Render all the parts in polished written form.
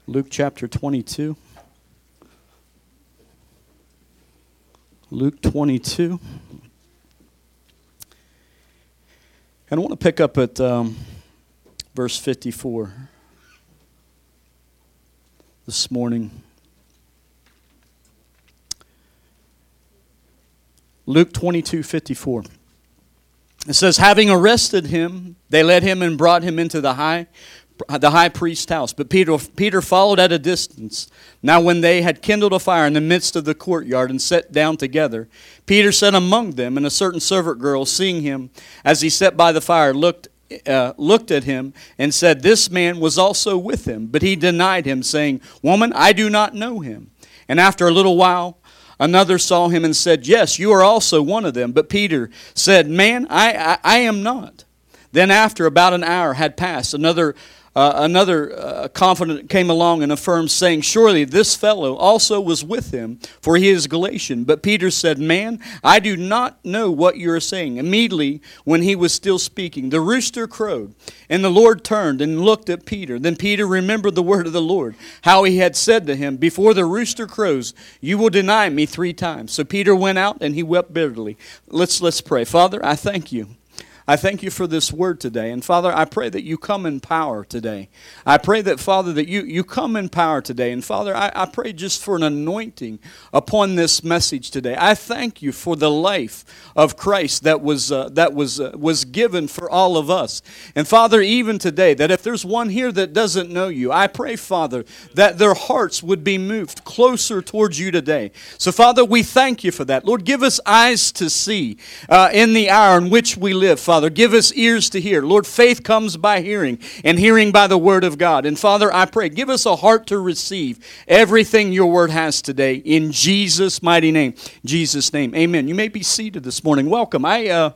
Luke chapter 22. Luke 22. And I want to pick up at verse 54 this morning. Luke 22:54. It says, having arrested him, they led him and brought him into the high priest's house. But Peter followed at a distance. Now when they had kindled a fire in the midst of the courtyard and sat down together, Peter sat among them, and a certain servant girl, seeing him as he sat by the fire, looked at him and said, this man was also with him. But he denied him, saying, woman, I do not know him. And after a little while, another saw him and said, yes, you are also one of them. But Peter said, man, I am not. Then after about an hour had passed, another confidant came along and affirmed, saying, surely this fellow also was with him, for he is Galatian. But Peter said, man, I do not know what you are saying. Immediately, when he was still speaking, the rooster crowed, and the Lord turned and looked at Peter. Then Peter remembered the word of the Lord, how he had said to him, before the rooster crows, you will deny me 3 times. So Peter went out and he wept bitterly. Let's pray. Father, I thank you. I thank you for this word today. And Father, I pray that you come in power today. I pray that, Father, that you come in power today. And Father, I pray just for an anointing upon this message today. I thank you for the life of Christ that was given for all of us. And Father, even today, that if there's one here that doesn't know you, I pray, Father, that their hearts would be moved closer towards you today. So Father, we thank you for that. Lord, give us eyes to see in the hour in which we live, Father. Give us ears to hear. Lord, faith comes by hearing, and hearing by the word of God. And Father, I pray, give us a heart to receive everything your word has today. In Jesus' mighty name. Jesus' name. Amen. You may be seated this morning. Welcome. My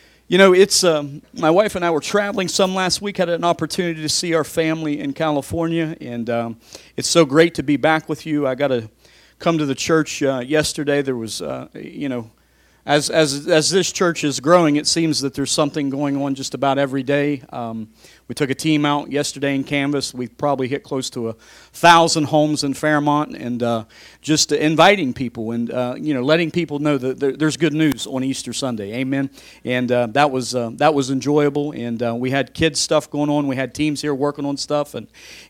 wife and I were traveling some last week, had an opportunity to see our family in California, and it's so great to be back with you. I got to come to the church yesterday. There was, As this church is growing, it seems that there's something going on just about every day. We took a team out yesterday in Canvas. We probably hit close to 1,000 homes in Fairmont, and just inviting people and letting people know that there's good news on Easter Sunday. Amen. And that was enjoyable. And we had kids stuff going on. We had teams here working on stuff. And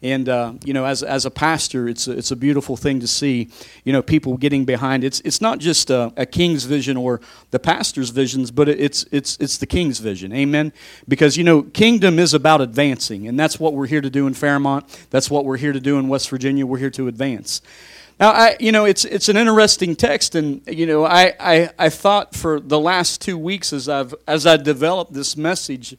as a pastor, it's a beautiful thing to see. People getting behind. It's not just a king's vision or the pastor's visions, but it's the king's vision. Amen. Because kingdom is about advancing, and that's what we're here to do in Fairmont. That's what we're here to do in West Virginia. We're here to advance. Now, it's an interesting text, and I thought for the last 2 weeks as I developed this message,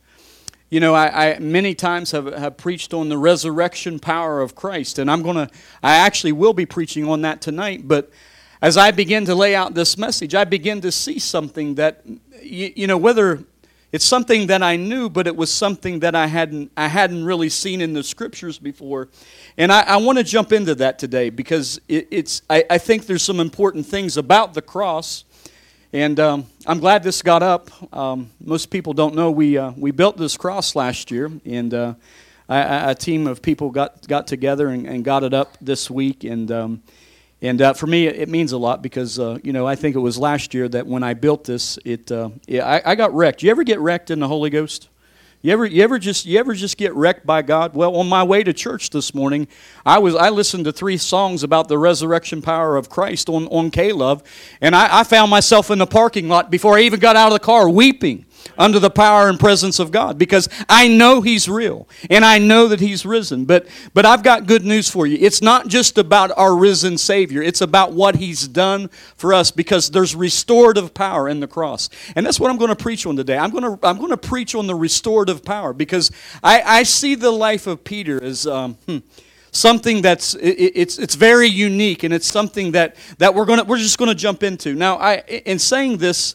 I many times have preached on the resurrection power of Christ, and I actually will be preaching on that tonight. But as I begin to lay out this message, I begin to see something that whether it's something that I knew, but it was something that I hadn't really seen in the scriptures before. And I want to jump into that today because I think there's some important things about the cross. And I'm glad this got up. Most people don't know we built this cross last year, and a team of people got together and got it up this week. And for me, it means a lot because, I think it was last year that when I built this, I got wrecked. You ever get wrecked in the Holy Ghost? You ever just get wrecked by God? Well, on my way to church this morning, I listened to 3 songs about the resurrection power of Christ on K-Love, and I found myself in the parking lot before I even got out of the car weeping under the power and presence of God, because I know He's real, and I know that He's risen. But I've got good news for you. It's not just about our risen Savior. It's about what He's done for us, because there's restorative power in the cross. And that's what I'm going to preach on today. I'm going to preach on the restorative power, because I see the life of Peter as something that's it's very unique, and it's something that we're just going to jump into. Now, in saying this,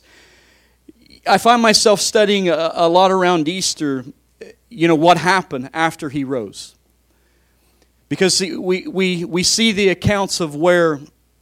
I find myself studying a lot around Easter, what happened after He rose. Because we see the accounts of where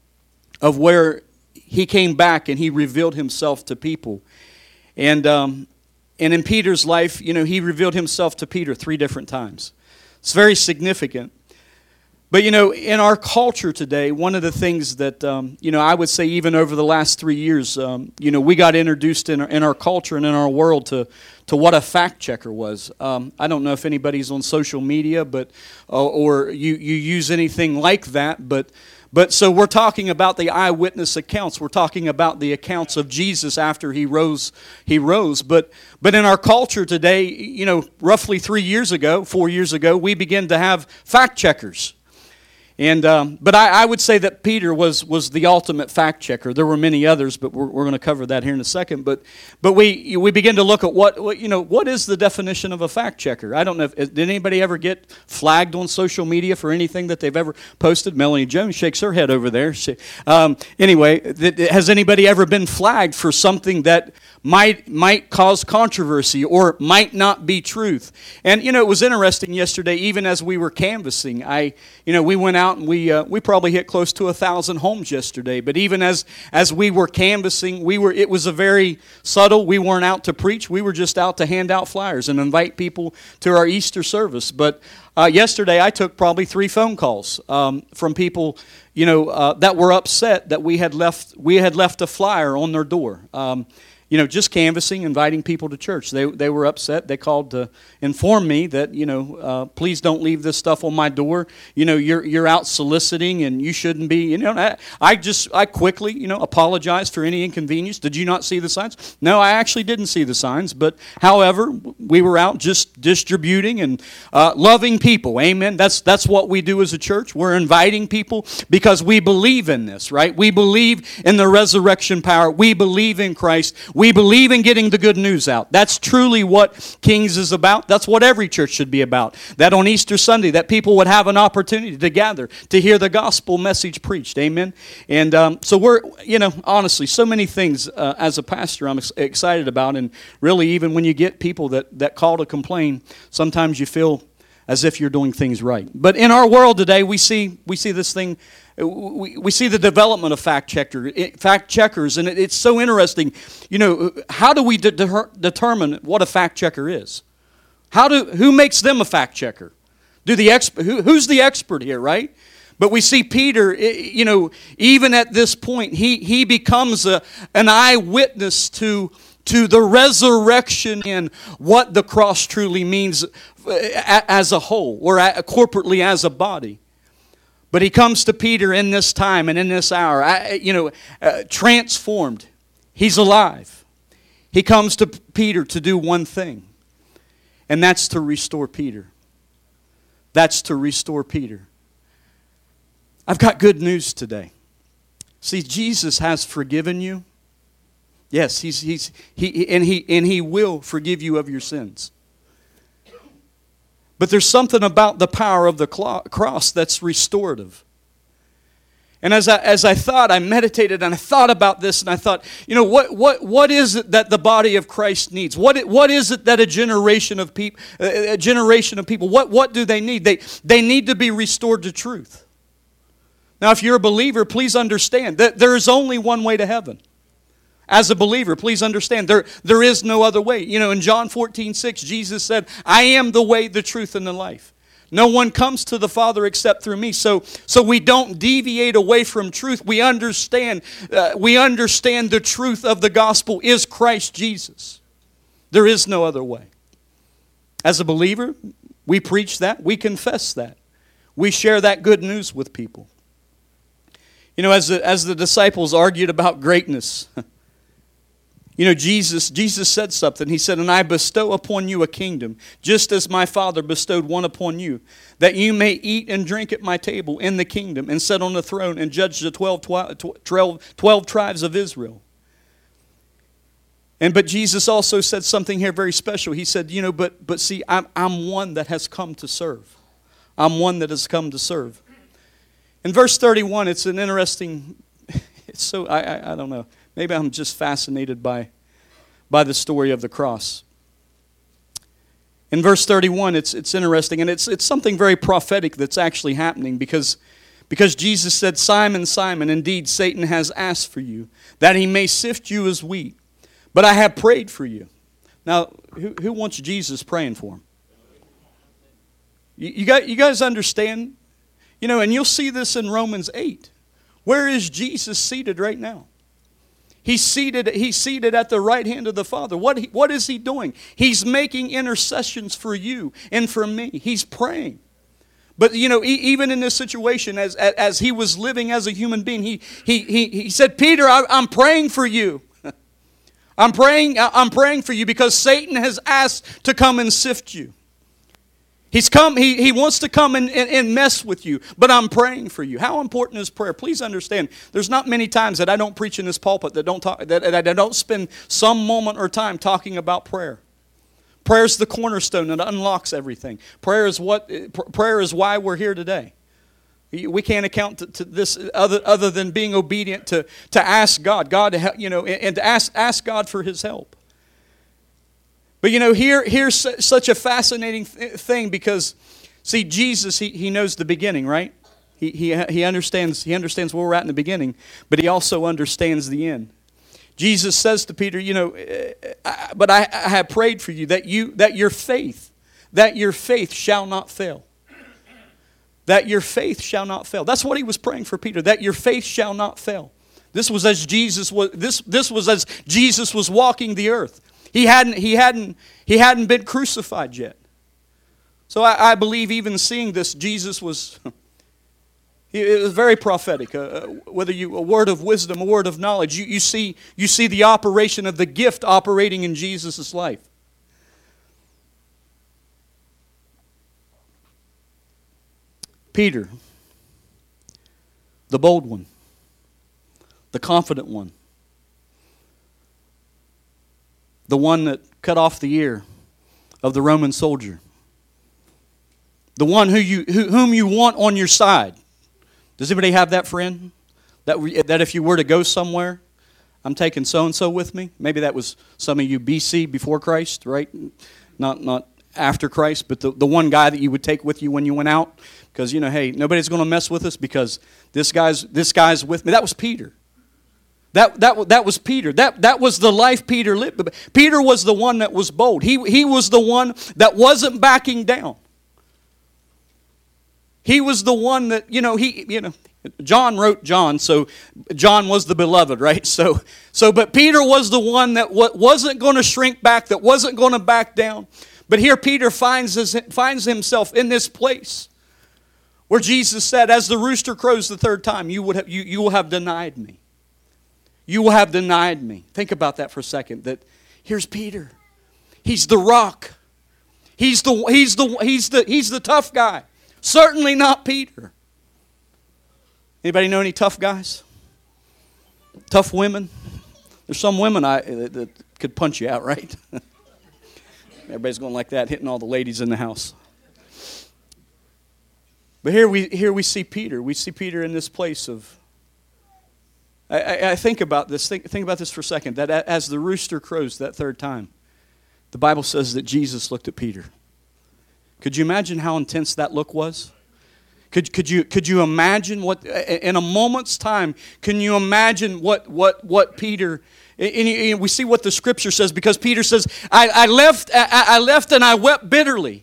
He came back and He revealed Himself to people. And in Peter's life, He revealed Himself to Peter 3 different times. It's very significant. But, in our culture today, one of the things that, I would say even over the last 3 years, we got introduced in our culture and in our world to what a fact checker was. I don't know if anybody's on social media, but or you use anything like that, but so we're talking about the eyewitness accounts. We're talking about the accounts of Jesus after he rose. But in our culture today, roughly 4 years ago, we began to have fact checkers. And but I would say that Peter was the ultimate fact checker. There were many others, but we're going to cover that here in a second. But we begin to look at what is the definition of a fact checker? I don't know. Did anybody ever get flagged on social media for anything that they've ever posted? Melanie Jones shakes her head over there. Anyway, has anybody ever been flagged for something that might cause controversy or might not be truth? And it was interesting yesterday, even as we were canvassing. We went out and we probably hit close to 1,000 homes yesterday. But even as we were canvassing, it was a very subtle. We weren't out to preach. We were just out to hand out flyers and invite people to our Easter service. But yesterday I took probably 3 phone calls from people that were upset that we had left a flyer on their door. Just canvassing, inviting people to church. They were upset. They called to inform me that, please don't leave this stuff on my door. You're out soliciting and you shouldn't be. I quickly, apologized for any inconvenience. Did you not see the signs? No, I actually didn't see the signs. But, however, we were out just distributing and loving people. Amen. That's what we do as a church. We're inviting people because we believe in this, right? We believe in the resurrection power. We believe in Christ. We believe in getting the good news out. That's truly what Kings is about. That's what every church should be about. That on Easter Sunday, that people would have an opportunity to gather, to hear the gospel message preached. Amen? And so we're, honestly, so many things as a pastor I'm excited about. And really, even when you get people that call to complain, sometimes you feel as if you're doing things right. But in our world today, we see this thing. We see the development of fact checkers, and it's so interesting. How do we determine what a fact checker is? Who makes them a fact checker? Who's the expert here, right? But we see Peter, even at this point, he becomes an eyewitness to the resurrection and what the cross truly means as a whole, or corporately as a body. But he comes to Peter in this time and in this hour, transformed. He's alive. He comes to Peter to do one thing, and that's to restore Peter. That's to restore Peter. I've got good news today. See, Jesus has forgiven you. Yes, he will forgive you of your sins. But there's something about the power of the cross that's restorative. And as I thought, I meditated and I thought about this, and I thought, what is it that the body of Christ needs? What is it that a generation of people, what do they need? They need to be restored to truth. Now, if you're a believer, please understand that there is only one way to heaven. As a believer, please understand, there is no other way. In John 14:6, Jesus said, I am the way, the truth, and the life. No one comes to the Father except through me. So we don't deviate away from truth. We understand the truth of the gospel is Christ Jesus. There is no other way. As a believer, we preach that. We confess that. We share that good news with people. As the disciples argued about greatness, Jesus said something. He said, and I bestow upon you a kingdom, just as my Father bestowed one upon you, that you may eat and drink at my table in the kingdom, and sit on the throne and judge the 12 tribes of Israel. But Jesus also said something here very special. He said, but see, I'm one that has come to serve. I'm one that has come to serve. In verse 31, it's an interesting, I don't know. Maybe I'm just fascinated by the story of the cross. In verse 31, it's interesting, and it's something very prophetic that's actually happening because Jesus said, Simon, Simon, indeed Satan has asked for you, that he may sift you as wheat, but I have prayed for you. Now, who wants Jesus praying for him? You guys understand? You know, and you'll see this in Romans 8. Where is Jesus seated right now? He's seated at the right hand of the Father. What is he doing? He's making intercessions for you and for me. He's praying. But, you know, even in this situation, as he was living as a human being, he said, Peter, I'm praying for you. I'm praying for you because Satan has asked to come and sift you. He's come. He wants to come and mess with you, but I'm praying for you. How important is prayer? Please understand. There's not many times that I don't preach in this pulpit that I don't spend some moment or time talking about prayer. Prayer is the cornerstone that unlocks everything. Prayer is why we're here today. We can't account to this other than being obedient to ask God, and to ask God for His help. But, you know, here's such a fascinating thing because, see, Jesus, he knows the beginning, right? He understands where we're at in the beginning, but he also understands the end. Jesus says to Peter, you know, but I have prayed for you that your faith shall not fail. That your faith shall not fail. That's what he was praying for Peter, that your faith shall not fail. This was as Jesus was walking the earth. He hadn't been crucified yet. So I believe even seeing this, Jesus was, it was very prophetic. Whether a word of wisdom, a word of knowledge, you see the operation of the gift operating in Jesus' life. Peter, the bold one, the confident one, the one that cut off the ear of the Roman soldier. The one whom you want on your side. Does anybody have that friend? That if you were to go somewhere, I'm taking so-and-so with me. Maybe that was some of you BC, before Christ, right? Not after Christ, but the one guy that you would take with you when you went out. Because, you know, hey, nobody's going to mess with us because this guy's with me. That was Peter. That was Peter. That was the life Peter lived. Peter was the one that was bold. He was the one that wasn't backing down. He was the one that, John wrote John, so John was the beloved, right? But Peter was the one that wasn't going to shrink back, that wasn't going to back down. But here Peter finds himself in this place where Jesus said, as the rooster crows the third time, you will have denied me. You will have denied me. Think about that for a second. That here's Peter. He's the rock. He's the tough guy. Certainly not Peter. Anybody know any tough guys? Tough women? There's some women that could punch you out, right? Everybody's going like that, hitting all the ladies in the house. But here we see Peter. We see Peter in this place of. I think about this. Think about this for a second. That as the rooster crows that third time, the Bible says that Jesus looked at Peter. Could you imagine how intense that look was? Could you imagine what in a moment's time? Can you imagine what Peter? And we see what the Scripture says, because Peter says, "I left and I wept bitterly."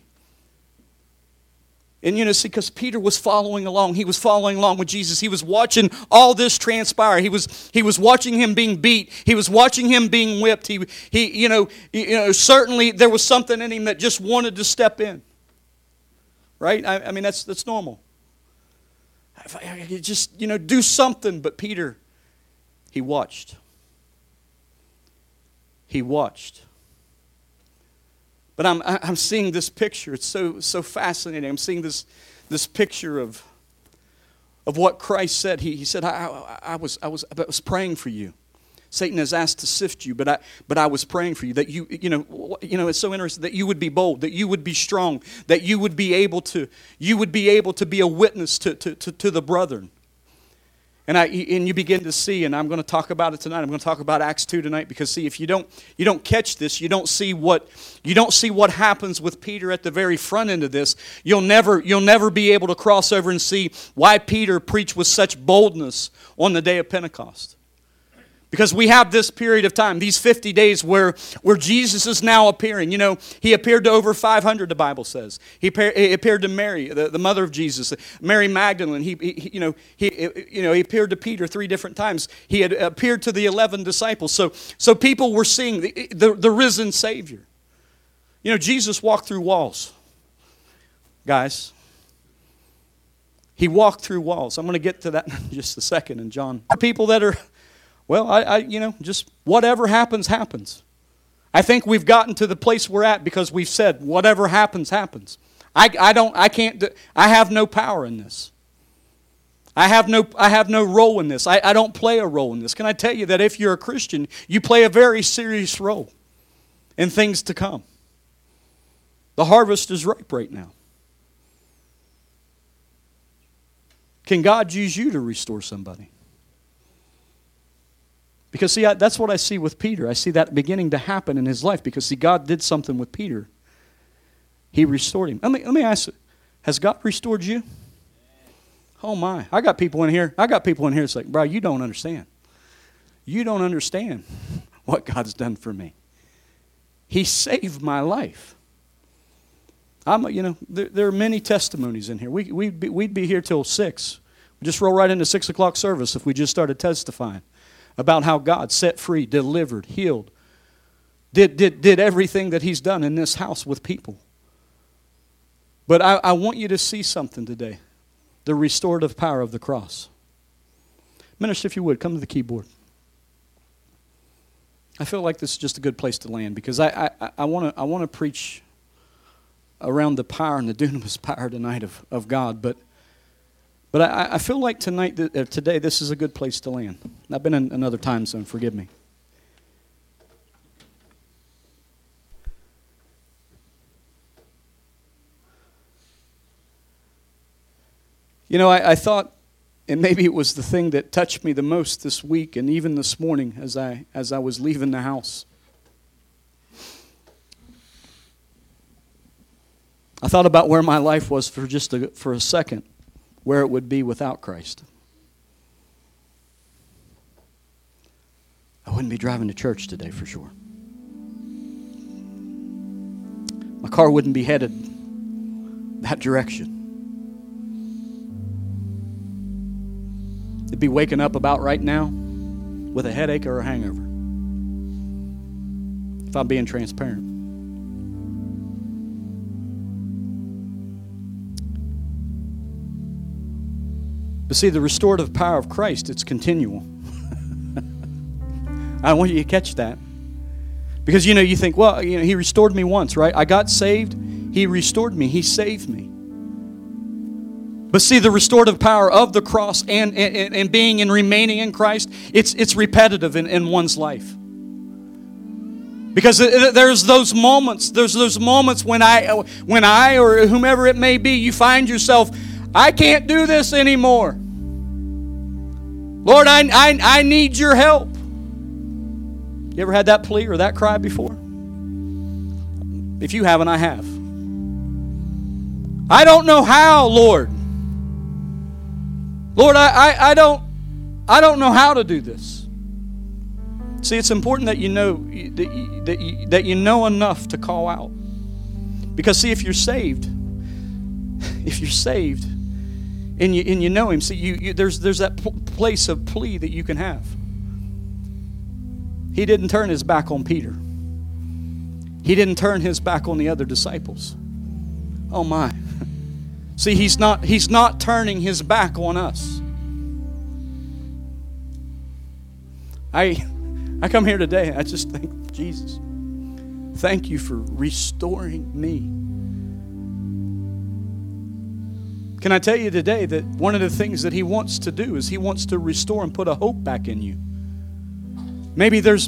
And see, because Peter was following along. He was following along with Jesus. He was watching all this transpire. He was watching him being beat. He was watching him being whipped. He certainly there was something in him that just wanted to step in. Right? I mean, that's normal. If I could just, do something. But Peter, he watched. He watched. But I'm seeing this picture. It's so fascinating. I'm seeing this picture of what Christ said. He said, I was praying for you. Satan has asked to sift you, but I was praying for you that it's so interesting that you would be bold, that you would be strong, that you would be able to be a witness to the brethren. And you begin to see, and I'm going to talk about it tonight. I'm going to talk about Acts 2 tonight, because see, if you don't catch this, you don't see what happens with Peter at the very front end of this. You'll never be able to cross over and see why Peter preached with such boldness on the day of Pentecost. Because we have this period of time, these 50 days where Jesus is now appearing. You know, he appeared to over 500, the Bible says. He appeared to Mary, the mother of Jesus, Mary Magdalene. He appeared to Peter 3 different times. He had appeared to the 11 disciples. So people were seeing the risen Savior. You know, Jesus walked through walls. Guys, he walked through walls. I'm going to get to that in just a second in John. People that are... Well, just whatever happens, happens. I think we've gotten to the place we're at because we've said, whatever happens, happens. I have no power in this. I have no role in this. I don't play a role in this. Can I tell you that if you're a Christian, you play a very serious role in things to come? The harvest is ripe right now. Can God use you to restore somebody? Because, see, that's what I see with Peter. I see that beginning to happen in his life because, see, God did something with Peter. He restored him. Let me ask you, has God restored you? Oh, my. I got people in here. It's like, bro, you don't understand. You don't understand what God's done for me. He saved my life. There are many testimonies in here. We'd be here till 6. We'd just roll right into 6 o'clock service if we just started testifying about how God set free, delivered, healed, did everything that He's done in this house with people. But I want you to see something today, the restorative power of the cross. Minister, if you would, come to the keyboard. I feel like this is just a good place to land because I want to preach around the power and the dunamis power tonight of God, but I feel like today, this is a good place to land. I've been in another time zone, forgive me. You know, I thought, and maybe it was the thing that touched me the most this week and even this morning as I was leaving the house. I thought about where my life was for a second. Where it would be without Christ. I wouldn't be driving to church today for sure. My car wouldn't be headed that direction. It'd be waking up about right now with a headache or a hangover. If I'm being transparent. But see, the restorative power of Christ, it's continual. I want you to catch that. Because, you think, well, He restored me once, right? I got saved. He restored me. He saved me. But see, the restorative power of the cross and being and remaining in Christ, it's repetitive in one's life. Because there's those moments when I or whomever it may be, you find yourself, I can't do this anymore. Lord, I need your help. You ever had that plea or that cry before? If you haven't, I have. I don't know how, Lord. Lord, I don't know how to do this. See, it's important that you know that you know enough to call out. Because see, if you're saved, and you know Him, see, there's that place of plea that you can have. He didn't turn His back on Peter. He didn't turn His back on the other disciples. Oh my. See, He's not turning His back on us. I come here today and I just think, Jesus, thank you for restoring me. Can I tell you today that one of the things that He wants to do is He wants to restore and put a hope back in you. Maybe there's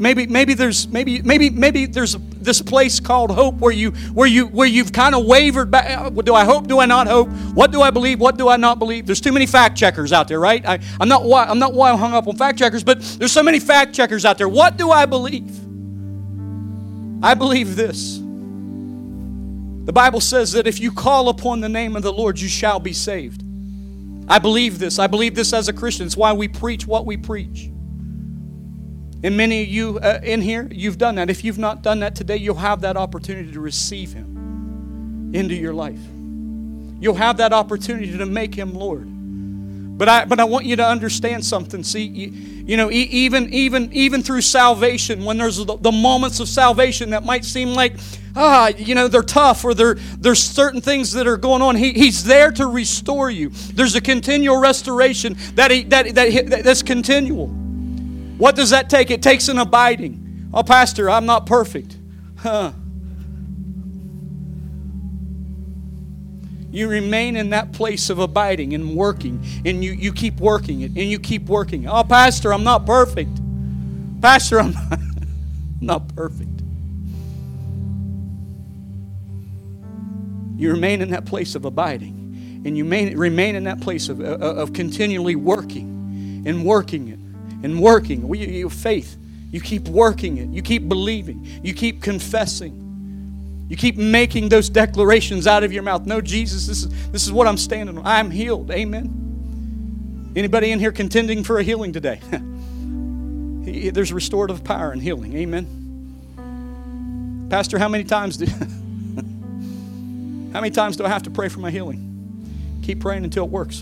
this place called hope where you've kind of wavered back. Do I hope? Do I not hope? What do I believe? What do I not believe? There's too many fact checkers out there, right? I'm not hung up on fact checkers, but there's so many fact checkers out there. What do I believe? I believe this. The Bible says that if you call upon the name of the Lord, you shall be saved. I believe this. I believe this as a Christian. It's why we preach what we preach. And many of you in here, you've done that. If you've not done that today, you'll have that opportunity to receive Him into your life. You'll have that opportunity to make Him Lord. But I want you to understand something. See, even through salvation, when there's the moments of salvation that might seem like, they're tough, or there's certain things that are going on, He's there to restore you. There's a continual restoration that's continual. What does that take? It takes an abiding. Oh, Pastor, I'm not perfect. You remain in that place of abiding and working, and you keep working it, and you keep working it. Oh, Pastor, I'm not perfect. Pastor, I'm not perfect. You remain in that place of abiding, and you remain in that place of continually working and working it and working. Your faith, you keep working it. You keep believing. You keep confessing. You keep making those declarations out of your mouth. No, Jesus, this is what I'm standing on. I'm healed. Amen. Anybody in here contending for a healing today? There's restorative power in healing. Amen. Pastor, how many times do I have to pray for my healing? Keep praying until it works.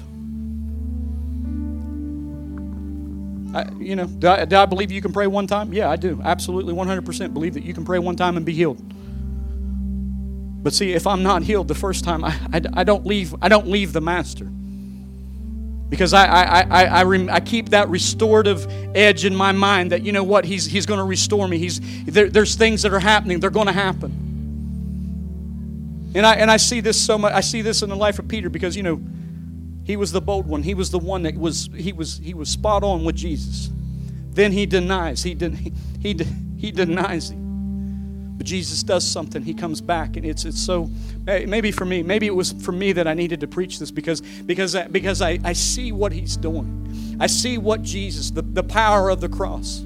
Do I believe you can pray one time? Yeah, I do. Absolutely 100% believe that you can pray one time and be healed. But see, if I'm not healed the first time, I don't leave the Master, because I keep that restorative edge in my mind that, you know what, He's going to restore me. There's things that are happening. They're going to happen. And I see this so much. I see this in the life of Peter, because he was the bold one. He was the one that was spot on with Jesus. Then he denies. He denies Him. But Jesus does something. He comes back, and it's so. Maybe for me, maybe it was for me that I needed to preach this, because I see what He's doing. I see what Jesus, the power of the cross.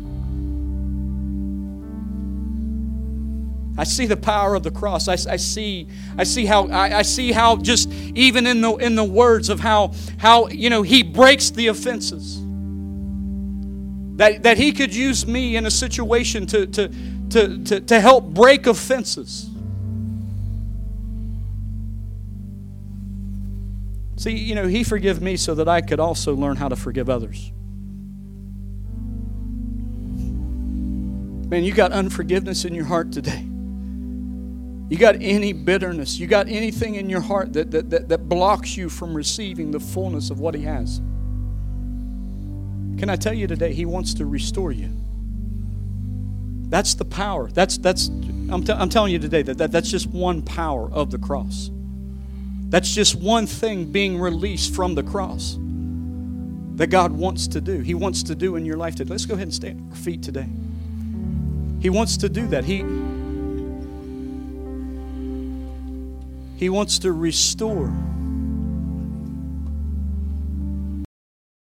I see the power of the cross. I see how just even in the words of how He breaks the offenses. That He could use me in a situation to help break offenses. See, He forgave me so that I could also learn how to forgive others. Man, you got unforgiveness in your heart today. You got any bitterness, you got anything in your heart that blocks you from receiving the fullness of what He has. Can I tell you today, He wants to restore you. That's the power. I'm telling you today that's just one power of the cross. That's just one thing being released from the cross that God wants to do. He wants to do in your life today. Let's go ahead and stand on our feet today. He wants to do that. He wants to restore